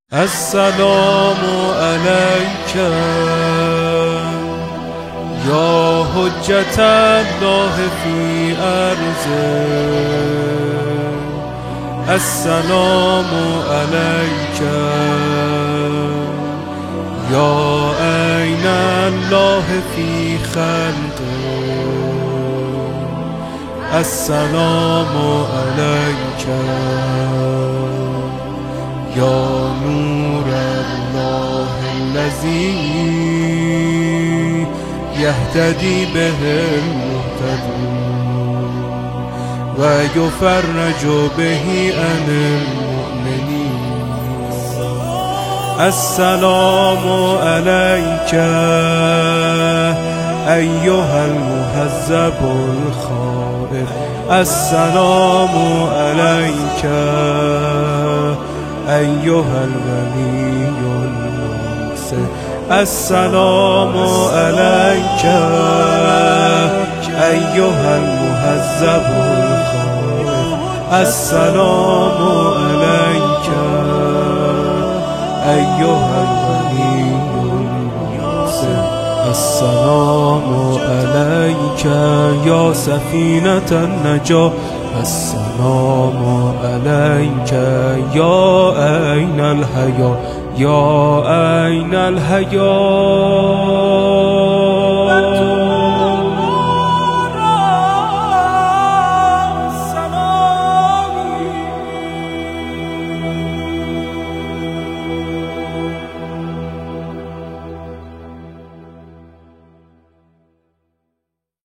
السلام عليك يا حجة الله في أرضه. السلام عليك يا عين الله في خلقه. السلام عليك يا نور الله الذي يهتدي به المهتدون ويفرج به عن المؤمنين. السلام عليك أيها المهذب الخائف. السلام عليك أيها الغني المنصف. السلام عليك أيها المهذب الخائف. السلام عليك أيها الغني المنصف. السلام عليك يا سفينة النجاة. السلام عليك يا أين الحياة. يا أين الحياة.